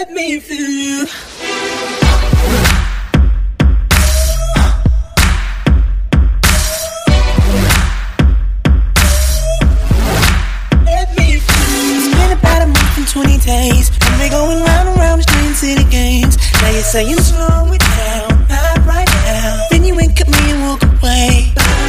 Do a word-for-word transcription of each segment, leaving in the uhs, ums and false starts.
Let me feel you. twenty days, and we're going round and round the streets, city games. Now you're saying slow it down, not right now. Then you wink at me and walk away.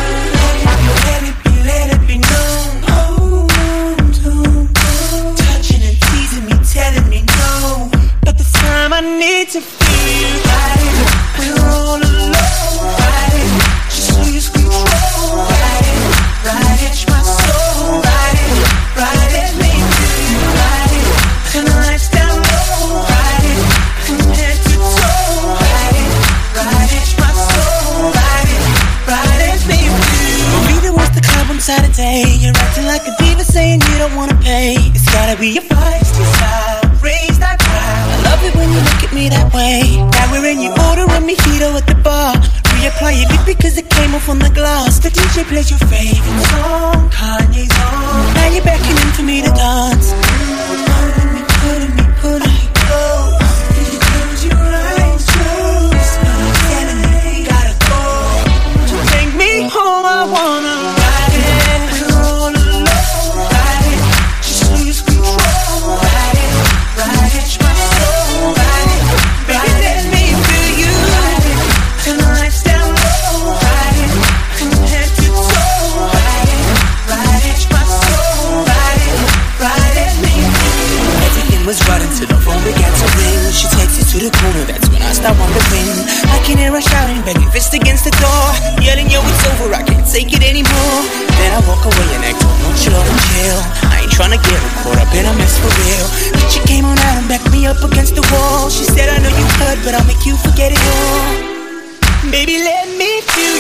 Let it be, let it be known. Oh, don't, don't. Touching and teasing me, telling me no. But this time I need to feel you right. We're all alone, right? Just lose control, right? Right, it's my soul, right? Right, let me feel you right. Turn the lights down low, ride it, from head to toe, ride it, ride it, my soul, ride it, ride it, baby. Maybe there was the club on Saturday. You're acting like a diva, saying you don't wanna pay. It's gotta be your feisty style, raise that crowd. I love it when you look at me that way. Now we're in your order and mojito at the bar. Reapply your lip because it came off on the glass. The D J plays your favorite song, Kanye's on. Now you're beckoning for me to dance. Putting me, putting me close. Did you close your eyes? Close. I'm telling me, gotta go. So take me home, I wanna ride it. We're all alone, ride it. Just lose control, ride it. Ride it, my soul, ride it. Baby, let me feel you, ride it. Turn the lights down low, ride it. From head to toe, ride it. Ride it, my soul, ride it. Ride it, me. Was running to the phone, began to ring. She takes it to the corner, that's when I start wondering. I can hear her shouting, banging fist against the door, yelling, yo, it's over, I can't take it anymore. Then I walk away and act all nonchalant and chill. I ain't tryna get her caught up in a mess for real. But she came on out and backed me up against the wall. She said, I know you hurt, but I'll make you forget it all. Baby, let me feel